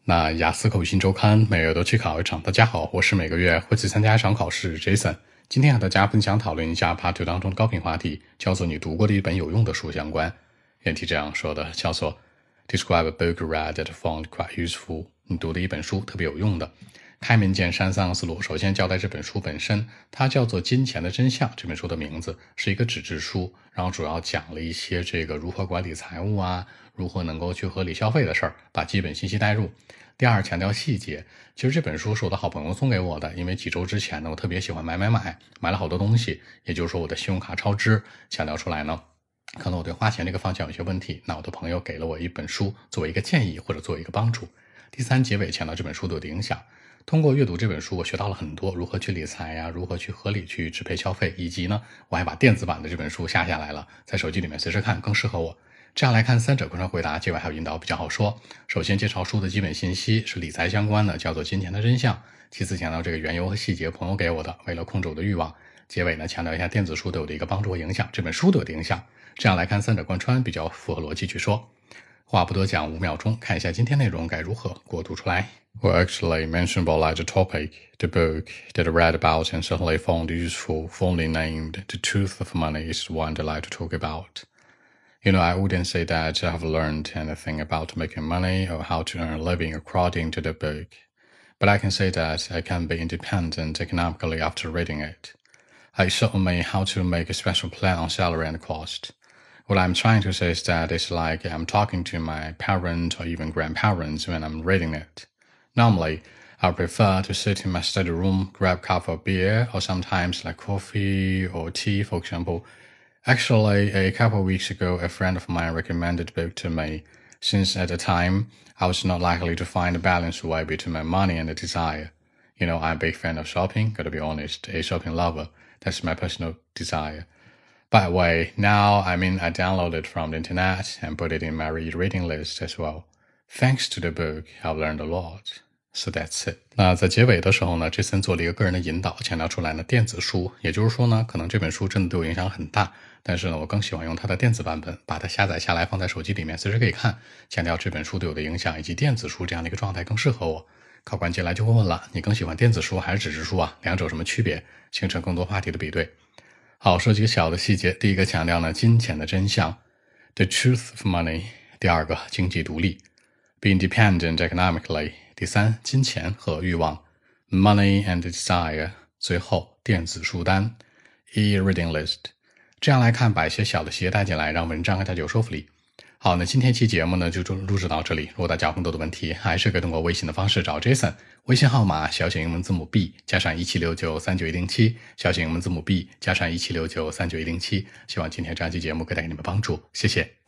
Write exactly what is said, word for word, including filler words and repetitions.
那雅思口信周刊每月都去考一场。大家好，我是每个月会去参加一场考试 Jason。今天和大家分享讨论一下 Part 二当中的高频话题，叫做你读过的一本有用的书相关。原题这样说的，叫做 Describe a book read that found quite useful。你读的一本书特别有用的。开门见山三个思路，首先交代这本书本身，它叫做《金钱的真相》。这本书的名字是一个纸质书，然后主要讲了一些这个如何管理财务啊，如何能够去合理消费的事儿，把基本信息带入。第二，强调细节。其实这本书是我的好朋友送给我的，因为几周之前呢，我特别喜欢买买买，买了好多东西，也就是说我的信用卡超支，强调出来呢，可能我对花钱这个方向有些问题，那我的朋友给了我一本书作为一个建议或者作为一个帮助。第三，结尾强调这本书对我的影响。通过阅读这本书，我学到了很多，如何去理财呀、啊，如何去合理去支配消费，以及呢，我还把电子版的这本书下下来了，在手机里面随时看，更适合我。这样来看，三者贯穿回答，结尾还有引导比较好说。首先介绍书的基本信息是理财相关的，叫做金钱的真相。其次强调这个缘由和细节，朋友给我的，为了控制我的欲望。结尾呢，强调一下电子书对我的一个帮助和影响，这本书对我的影响。这样来看，三者贯穿比较符合逻辑去说。话不多讲，五秒钟看一下今天内容该如何给我读出来。Well, actually mentioned about like the topic, the book that I read about and certainly found useful, formally named The Truth of Money is the one that I like to talk about. You know, I wouldn't say that I've learned anything about making money or how to earn a living according to the book, but I can say that I can be independent economically after reading it. I showed me how to make a special plan on salary and cost.What I'm trying to say is that it's like I'm talking to my parents or even grandparents when I'm reading it. Normally, I prefer to sit in my study room, grab a cup of beer, or sometimes like coffee or tea, for example. Actually, a couple of weeks ago, a friend of mine recommended the book to me, since at the time, I was not likely to find a balanced way between my money and the desire. You know, I'm a big fan of shopping, gotta be honest, a shopping lover. That's my personal desire.By the way, now I mean I downloaded it from the internet and put it in my reading list as well. Thanks to the book, I've learned a lot. So that's it. 那在结尾的时候呢 Jason 做了一个个人的引导，强调出来呢电子书，也就是说呢，可能这本书真的对我影响很大，但是呢，我更喜欢用它的电子版本，把它下载下来放在手机里面，随时可以看，强调这本书对我的影响以及电子书这样的一个状态更适合我。考官接下来就会问了，你更喜欢电子书还是纸质书啊？两者有什么区别？形成更多话题的比对。好，说几个小的细节。第一个强调呢，金钱的真相 The truth of money。 第二个，经济独立 Be independent economically。 第三，金钱和欲望 Money and desire。 最后，电子书单 E-reading list。 这样来看，把一些小的细节带进来，让文章更加有说服力。好，那今天期节目呢就录制到这里。如果大家有更多的问题，还是可以通过微信的方式找 Jason， 微信号码小写英文字母 B 加上一七六九三九一零七，小写英文字母 B 加上一七六九三九一零七。希望今天这样期节目可以带给你们帮助，谢谢。